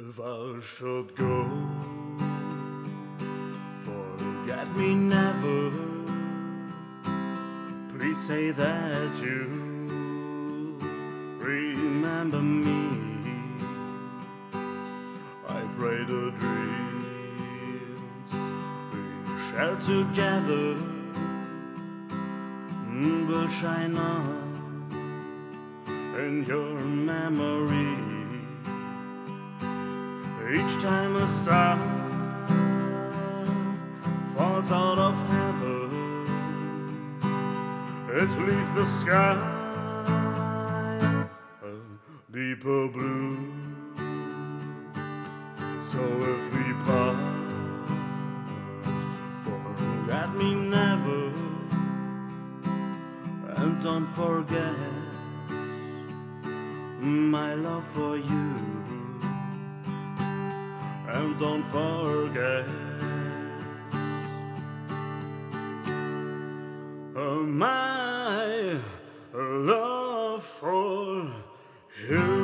If I should go, forget me never. Please say that you remember me. I pray the dreams we share together will shine on in your memory. Each time a star falls out of heaven, it leaves the sky a deeper blue. So if we part, forget me never, and don't forget my love for you. And don't forget my love for you.